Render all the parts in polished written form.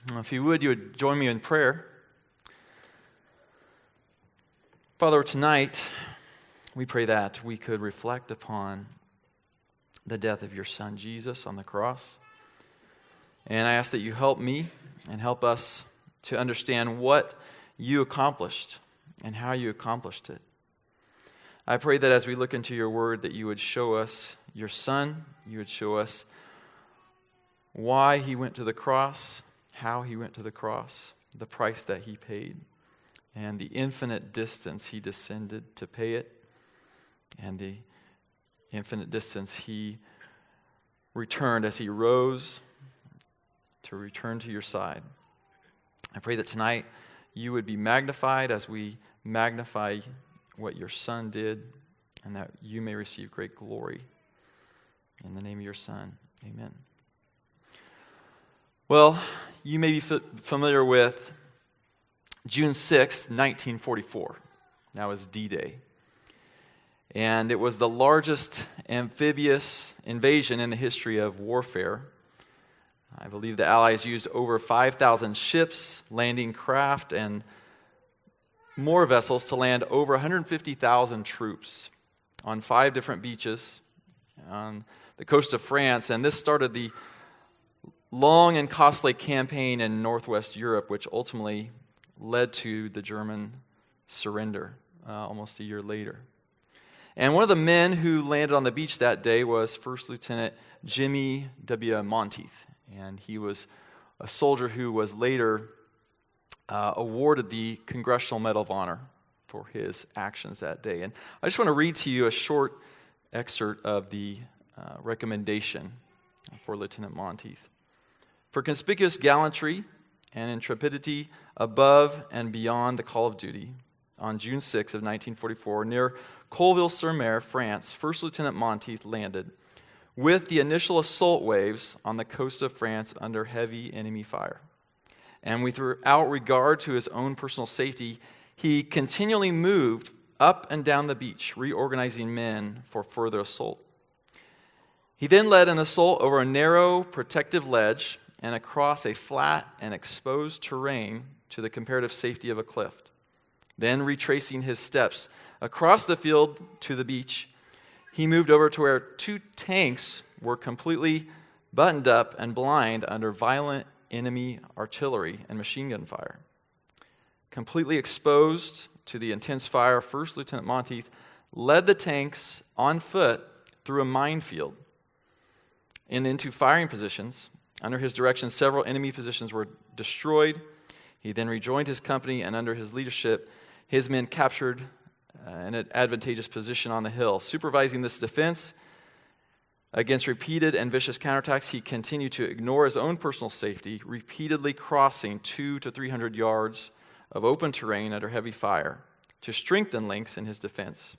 If you would join me in prayer. Father, tonight we pray that we could reflect upon the death of your Son, Jesus, on the cross. And I ask that you help me and help us to understand what you accomplished and how you accomplished it. I pray that as we look into your word, that you would show us your Son, you would show us why he went to the cross, how he went to the cross, the price that he paid, and the infinite distance he descended to pay it, and the infinite distance he returned as he rose to return to your side. I pray that tonight you would be magnified as we magnify what your Son did, and that you may receive great glory. In the name of your Son, amen. Well, you may be familiar with June 6th, 1944. That was D-Day. And it was the largest amphibious invasion in the history of warfare. I believe the Allies used over 5,000 ships, landing craft, and more vessels to land over 150,000 troops on 5 different beaches on the coast of France. And this started the long and costly campaign in northwest Europe, which ultimately led to the German surrender almost a year later. And one of the men who landed on the beach that day was First Lieutenant Jimmy W. Monteith. And he was a soldier who was later awarded the Congressional Medal of Honor for his actions that day. And I just want to read to you a short excerpt of the recommendation for Lieutenant Monteith. For conspicuous gallantry and intrepidity above and beyond the call of duty, on June 6 of 1944, near Colville-sur-Mer, France, First Lieutenant Monteith landed with the initial assault waves on the coast of France under heavy enemy fire. And without regard to his own personal safety, he continually moved up and down the beach, reorganizing men for further assault. He then led an assault over a narrow, protective ledge and across a flat and exposed terrain to the comparative safety of a cliff. Then, retracing his steps across the field to the beach, he moved over to where 2 tanks were completely buttoned up and blind under violent enemy artillery and machine gun fire. Completely exposed to the intense fire, First Lieutenant Monteith led the tanks on foot through a minefield and into firing positions. Under his direction, several enemy positions were destroyed. He then rejoined his company, and under his leadership, his men captured an advantageous position on the hill. Supervising this defense against repeated and vicious counterattacks, he continued to ignore his own personal safety, repeatedly crossing 200 to 300 yards of open terrain under heavy fire to strengthen links in his defense.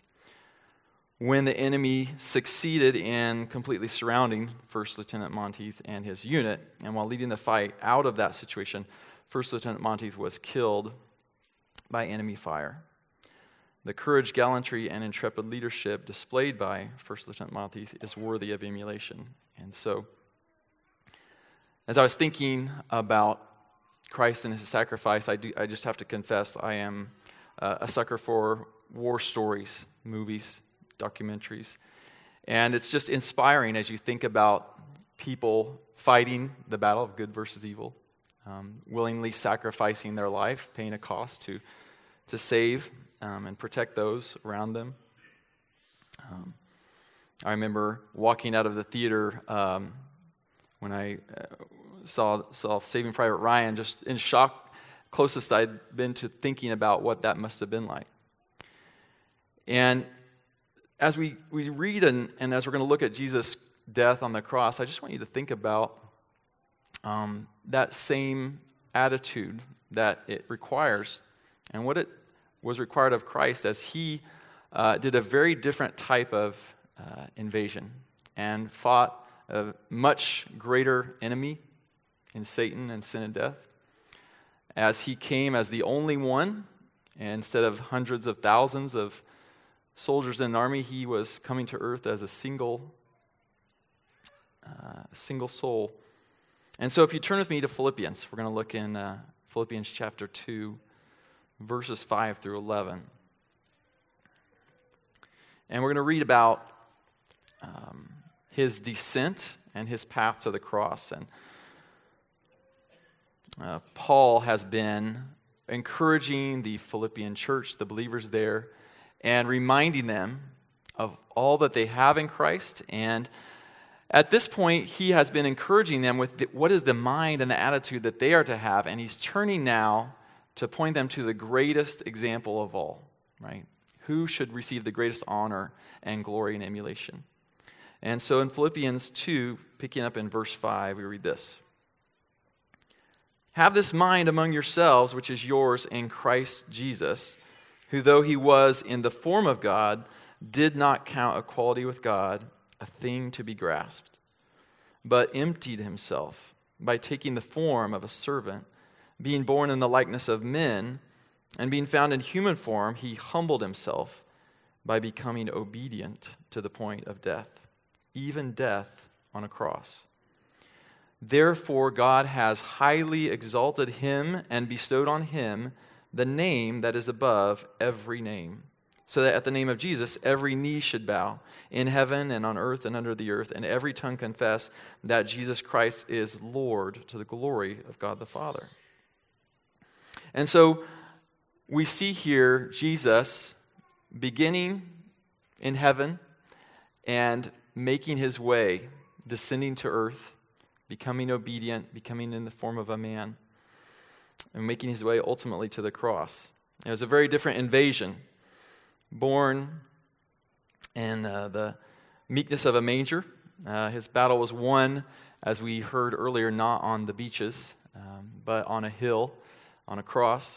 When the enemy succeeded in completely surrounding First Lieutenant Monteith and his unit, and while leading the fight out of that situation, First Lieutenant Monteith was killed by enemy fire. The courage, gallantry, and intrepid leadership displayed by First Lieutenant Monteith is worthy of emulation. And so, as I was thinking about Christ and his sacrifice, I just have to confess I am a sucker for war stories, movies, documentaries. And it's just inspiring as you think about people fighting the battle of good versus evil, willingly sacrificing their life, paying a cost to save and protect those around them. I remember walking out of the theater when I saw Saving Private Ryan, just in shock, closest I'd been to thinking about what that must have been like. And as we read and as we're going to look at Jesus' death on the cross, I just want you to think about that same attitude that it requires and what it was required of Christ as he did a very different type of invasion and fought a much greater enemy in Satan and sin and death. As he came as the only one, and instead of hundreds of thousands of soldiers in an army, he was coming to earth as a single soul And so if you turn with me to Philippians, we're going to look in Philippians chapter 2, verses 5 through 11. And we're going to read about his descent and his path to the cross. And Paul has been encouraging the Philippian church, the believers there, and reminding them of all that they have in Christ. And at this point, he has been encouraging them with what is the mind and the attitude that they are to have. And he's turning now to point them to the greatest example of all, right? Who should receive the greatest honor and glory and emulation? And so in Philippians 2, picking up in verse 5, we read this. Have this mind among yourselves, which is yours in Christ Jesus, who though he was in the form of God, did not count equality with God a thing to be grasped, but emptied himself by taking the form of a servant, being born in the likeness of men, and being found in human form, he humbled himself by becoming obedient to the point of death, even death on a cross. Therefore, God has highly exalted him and bestowed on him the name that is above every name, so that at the name of Jesus, every knee should bow in heaven and on earth and under the earth, and every tongue confess that Jesus Christ is Lord, to the glory of God the Father. And so we see here Jesus beginning in heaven and making his way, descending to earth, becoming obedient, becoming in the form of a man, and making his way ultimately to the cross. It was a very different invasion, born in the meekness of a manger. His battle was won, as we heard earlier, not on the beaches, but on a hill, on a cross.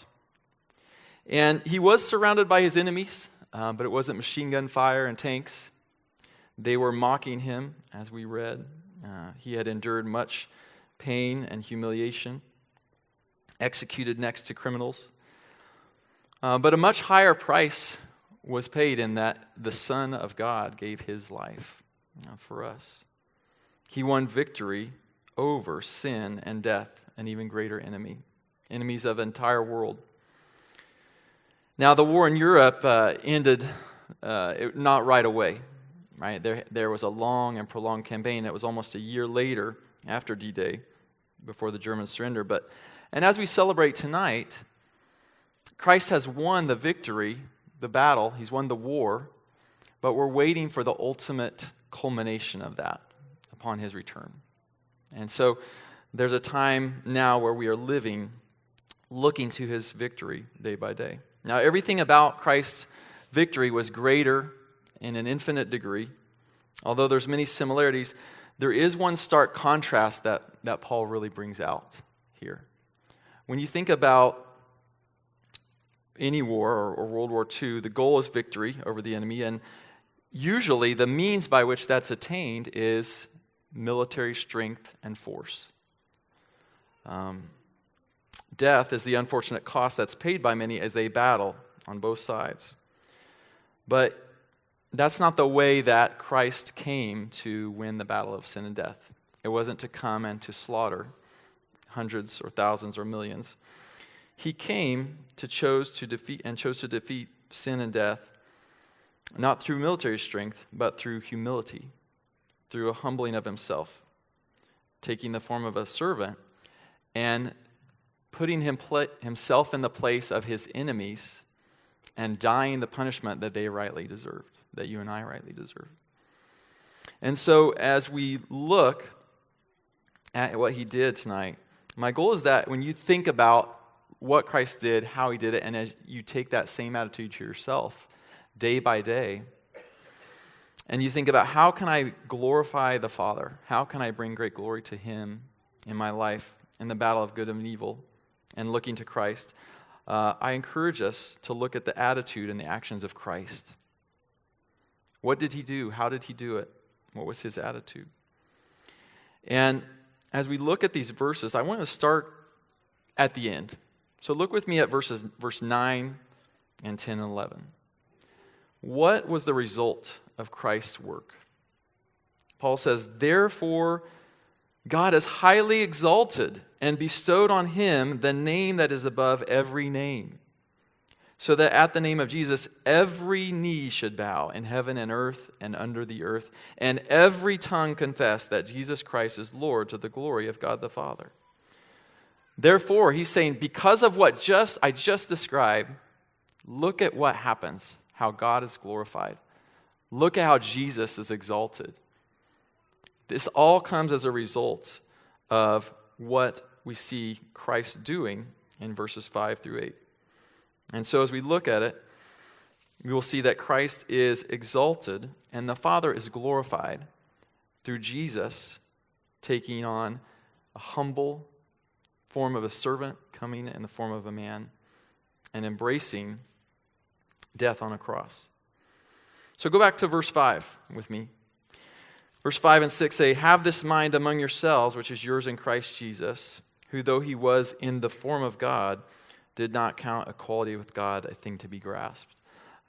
And he was surrounded by his enemies, but it wasn't machine gun fire and tanks. They were mocking him, as we read. He had endured much pain and humiliation, executed next to criminals. But a much higher price was paid in that the Son of God gave his life for us. He won victory over sin and death, an even greater enemy, enemies of the entire world. Now, the war in Europe ended not right away. Right? There was a long and prolonged campaign. It was almost a year later, after D-Day, before the German surrender. And as we celebrate tonight, Christ has won the victory, the battle. He's won the war, but we're waiting for the ultimate culmination of that upon his return. And so there's a time now where we are living, looking to his victory day by day. Now, everything about Christ's victory was greater in an infinite degree. Although there's many similarities, there is one stark contrast that Paul really brings out here. When you think about any war or World War II, the goal is victory over the enemy, and usually the means by which that's attained is military strength and force. Death is the unfortunate cost that's paid by many as they battle on both sides. But that's not the way that Christ came to win the battle of sin and death. It wasn't to come and to slaughter hundreds or thousands or millions. He came to chose to defeat sin and death, not through military strength, but through humility, through a humbling of himself, taking the form of a servant and putting himself in the place of his enemies and dying the punishment that they rightly deserved, that you and I rightly deserve. And so as we look at what he did tonight, my goal is that when you think about what Christ did, how he did it, and as you take that same attitude to yourself day by day, and you think about how can I glorify the Father? How can I bring great glory to him in my life, in the battle of good and evil, and looking to Christ? I encourage us to look at the attitude and the actions of Christ. What did he do? How did he do it? What was his attitude? And as we look at these verses, I want to start at the end. So look with me at verse 9 and 10 and 11. What was the result of Christ's work? Paul says, therefore, God has highly exalted and bestowed on him the name that is above every name, so that at the name of Jesus every knee should bow in heaven and earth and under the earth, and every tongue confess that Jesus Christ is Lord, to the glory of God the Father. Therefore, he's saying, because of what I just described, look at what happens, how God is glorified. Look at how Jesus is exalted. This all comes as a result of what we see Christ doing in verses 5 through 8. And so as we look at it, we will see that Christ is exalted and the Father is glorified through Jesus taking on a humble form of a servant, coming in the form of a man, and embracing death on a cross. So go back to verse 5 with me. Verse 5 and 6 say, "Have this mind among yourselves, which is yours in Christ Jesus, who though he was in the form of God, did not count equality with God a thing to be grasped."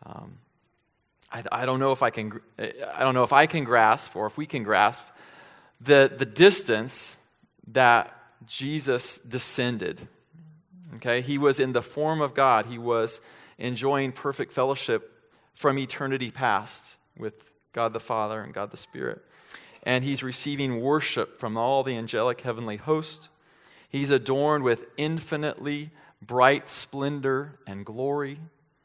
I don't know if I can grasp, or if we can grasp the distance that Jesus descended. Okay, he was in the form of God. He was enjoying perfect fellowship from eternity past with God the Father and God the Spirit. And he's receiving worship from all the angelic heavenly host. He's adorned with infinitely bright splendor and glory.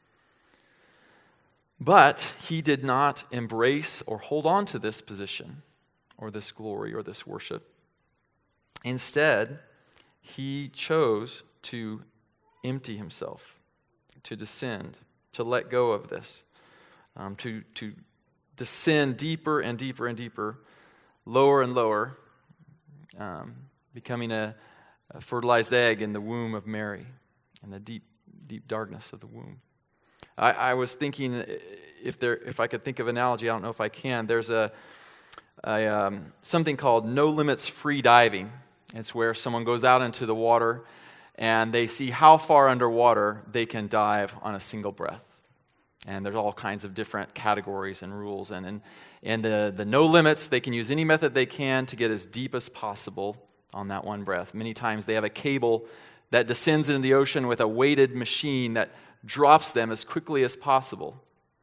But he did not embrace or hold on to this position or this glory or this worship. Instead, he chose to empty himself, to descend, to let go of this, to descend deeper and deeper and deeper, lower and lower, becoming a fertilized egg in the womb of Mary, in the deep, deep darkness of the womb. I was thinking, if I could think of an analogy, I don't know if I can. There's something called no limits free diving. It's where someone goes out into the water and they see how far underwater they can dive on a single breath. And there's all kinds of different categories and rules. And the no limits, they can use any method they can to get as deep as possible on that one breath. Many times they have a cable that descends into the ocean with a weighted machine that drops them as quickly as possible.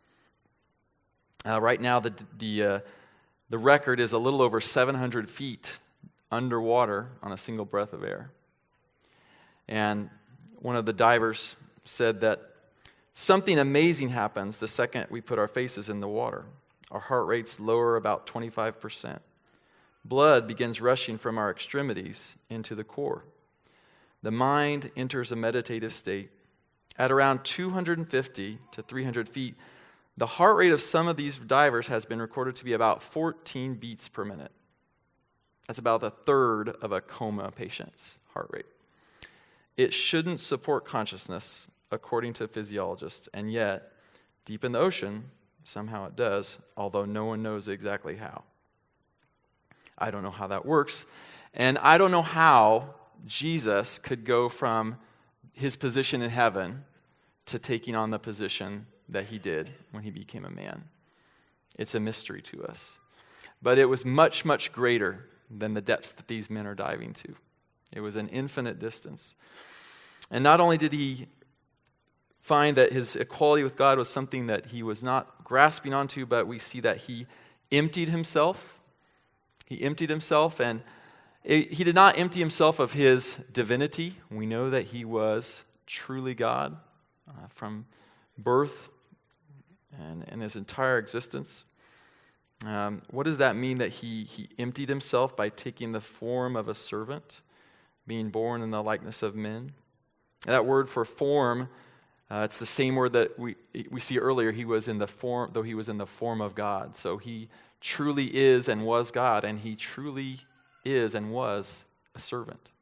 Right now, the record is a little over 700 feet underwater on a single breath of air. And one of the divers said that something amazing happens the second we put our faces in the water. Our heart rates lower about 25%. Blood begins rushing from our extremities into the core. The mind enters a meditative state. At around 250 to 300 feet, the heart rate of some of these divers has been recorded to be about 14 beats per minute. That's about a third of a coma patient's heart rate. It shouldn't support consciousness, according to physiologists, and yet, deep in the ocean, somehow it does, although no one knows exactly how. I don't know how that works, and I don't know how Jesus could go from his position in heaven to taking on the position that he did when he became a man. It's a mystery to us. But it was much, much greater than the depths that these men are diving to. It was an infinite distance. And not only did he find that his equality with God was something that he was not grasping onto, but we see that he emptied himself. He emptied himself, and he did not empty himself of his divinity. We know that he was truly God from birth and his entire existence. What does that mean that he emptied himself by taking the form of a servant, being born in the likeness of men? That word for form, it's the same word that we see earlier. He was in the form, though he was in the form of God. So he truly is and was God, and he truly is and was a servant.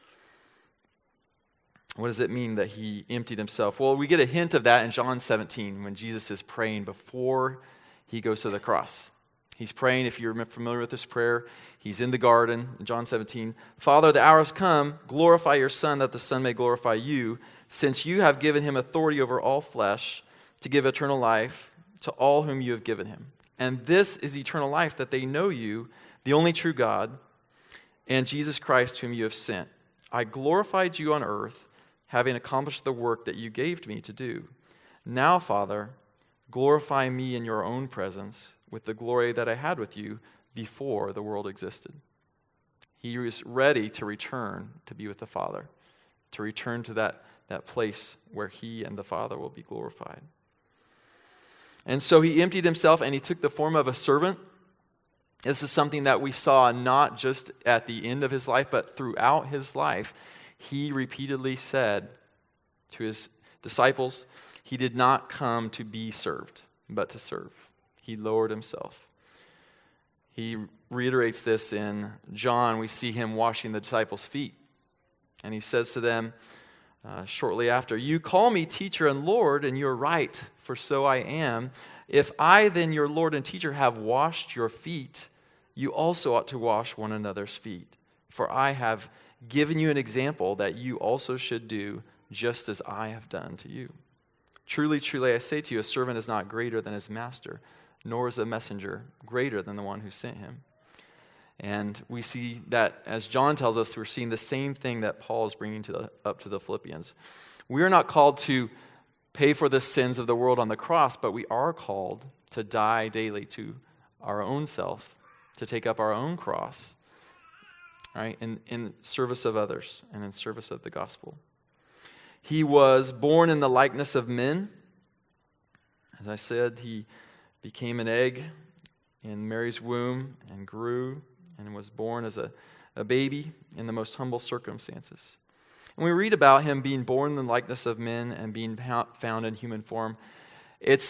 What does it mean that he emptied himself? Well, we get a hint of that in John 17 when Jesus is praying before he goes to the cross. He's praying, if you're familiar with this prayer, he's in the garden in John 17. "Father, the hour has come. Glorify your Son, that the Son may glorify you, since you have given him authority over all flesh to give eternal life to all whom you have given him. And this is eternal life, that they know you, the only true God, and Jesus Christ whom you have sent. I glorified you on earth, having accomplished the work that you gave me to do. Now, Father, glorify me in your own presence with the glory that I had with you before the world existed. He was ready to return to be with the Father, to return to that place where he and the Father will be glorified. And so he emptied himself and he took the form of a servant. This is something that we saw not just at the end of his life, but throughout his life. He repeatedly said to his disciples, he did not come to be served, but to serve. He lowered himself. He reiterates this in John. We see him washing the disciples' feet. And he says to them shortly after, you call me teacher and Lord, and you're right, for so I am. If I then, your Lord and teacher, have washed your feet, you also ought to wash one another's feet. For I have given you an example that you also should do just as I have done to you. Truly, truly, I say to you, a servant is not greater than his master, nor is a messenger greater than the one who sent him. And we see that, as John tells us, we're seeing the same thing that Paul is bringing up to the Philippians. We are not called to pay for the sins of the world on the cross, but we are called to die daily to our own self, to take up our own cross, right, in service of others and in service of the gospel. He was born in the likeness of men. As I said, he became an egg in Mary's womb and grew and was born as a baby in the most humble circumstances. And we read about him being born in the likeness of men and being found in human form. It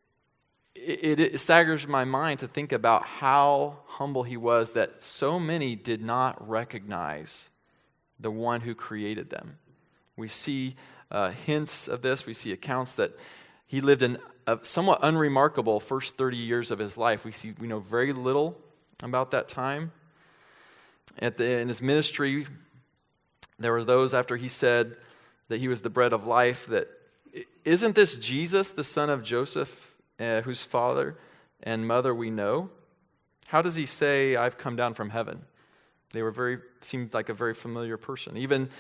staggers my mind to think about how humble he was, that so many did not recognize the one who created them. We see hints of this. We see accounts that he lived in a somewhat unremarkable first 30 years of his life. We know very little about that time. In his ministry, there were those, after he said that he was the bread of life, that, isn't this Jesus, the son of Joseph, whose father and mother we know? How does he say, I've come down from heaven? Seemed like a very familiar person. Even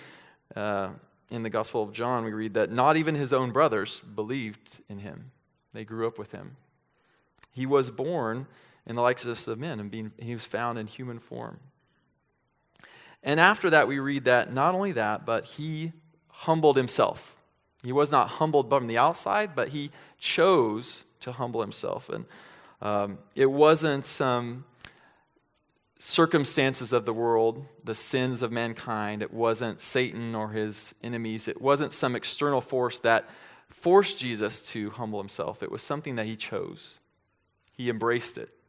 in the Gospel of John, we read that not even his own brothers believed in him. They grew up with him. He was born in the likeness of men, and he was found in human form. And after that, we read that not only that, but he humbled himself. He was not humbled from the outside, but he chose to humble himself. And it wasn't some circumstances of the world, the sins of mankind. It wasn't Satan or his enemies. It wasn't some external force that forced Jesus to humble himself. It was something that he chose. He embraced it.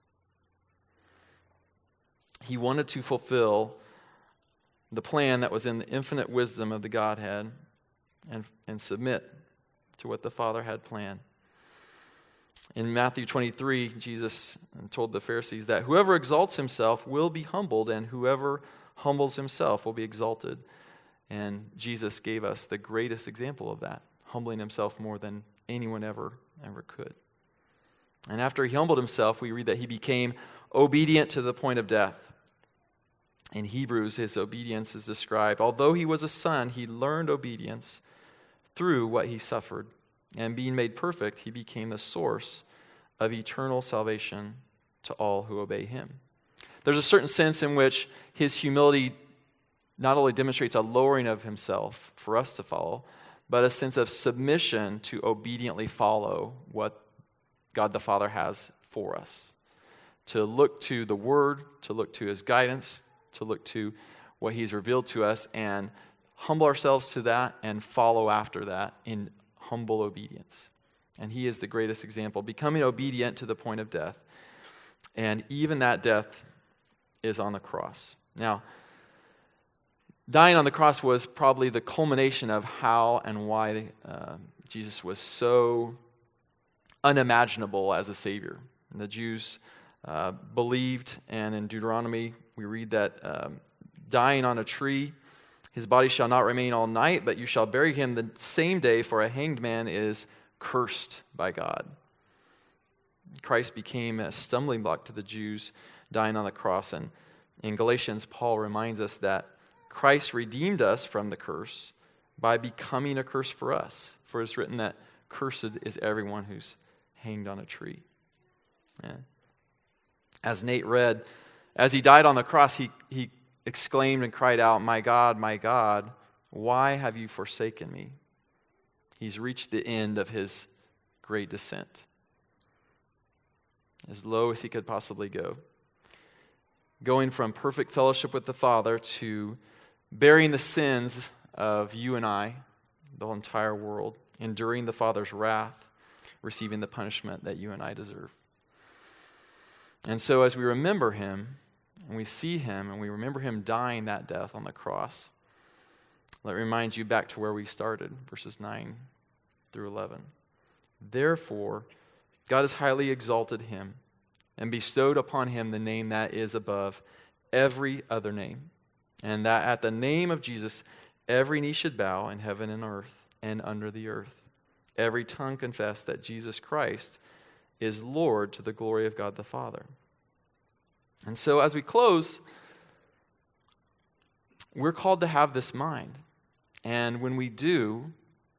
He wanted to fulfill the plan that was in the infinite wisdom of the Godhead and submit to what the Father had planned. In Matthew 23, Jesus told the Pharisees that whoever exalts himself will be humbled, and whoever humbles himself will be exalted. And Jesus gave us the greatest example of that, humbling himself more than anyone ever could. And after he humbled himself, we read that he became obedient to the point of death. In Hebrews, his obedience is described. Although he was a son, he learned obedience through what he suffered. And being made perfect, he became the source of eternal salvation to all who obey him. There's a certain sense in which his humility not only demonstrates a lowering of himself for us to follow, but a sense of submission to obediently follow what God the Father has for us. To look to the Word, to look to his guidance, to look to what he's revealed to us and humble ourselves to that and follow after that in humble obedience. And he is the greatest example, becoming obedient to the point of death. And even that death is on the cross. Now, dying on the cross was probably the culmination of how and why Jesus was so unimaginable as a Savior. And the Jews believed, and in Deuteronomy we read that dying on a tree, his body shall not remain all night, but you shall bury him the same day, for a hanged man is cursed by God. Christ became a stumbling block to the Jews, dying on the cross, and In Galatians, Paul reminds us that Christ redeemed us from the curse by becoming a curse for us. For it's written that cursed is everyone who's hanged on a tree. And as Nate read, as he died on the cross, he exclaimed and cried out, my God, why have you forsaken me?" He's reached the end of his great descent, as low as he could possibly go, going from perfect fellowship with the Father to bearing the sins of you and I, the entire world, enduring the Father's wrath, receiving the punishment that you and I deserve. And so as we remember him, and we see him, and we remember him dying that death on the cross, let me remind you back to where we started, verses 9 through 11. Therefore, God has highly exalted him and bestowed upon him the name that is above every other name, and that at the name of Jesus every knee should bow in heaven and earth and under the earth, every tongue confess that Jesus Christ is Lord, to the glory of God the Father. And so as we close, we're called to have this mind. And when we do,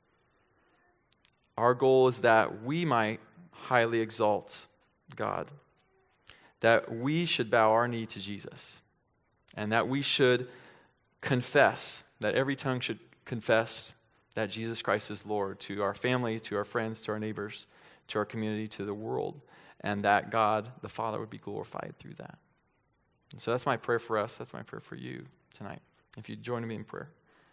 our goal is that we might highly exalt God, that we should bow our knee to Jesus, and that we should confess, that every tongue should confess that Jesus Christ is Lord to our family, to our friends, to our neighbors, to our community, to the world, and that God the Father would be glorified through that. And so that's my prayer for us. That's my prayer for you tonight. If you'd join me in prayer.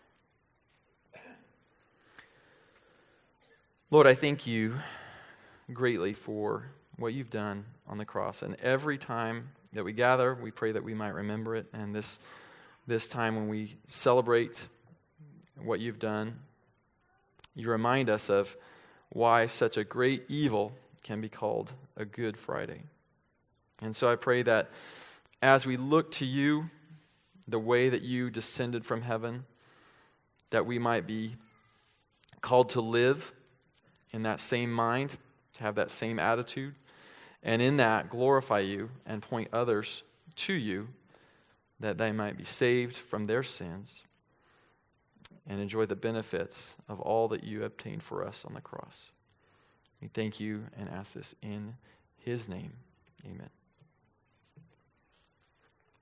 Lord, I thank you greatly for what you've done on the cross. And every time that we gather, we pray that we might remember it. And this time when we celebrate what you've done, you remind us of why such a great evil can be called a Good Friday. And so I pray that as we look to you, the way that you descended from heaven, that we might be called to live in that same mind, to have that same attitude, and in that glorify you and point others to you, that they might be saved from their sins and enjoy the benefits of all that you obtained for us on the cross. We thank you and ask this in his name. Amen.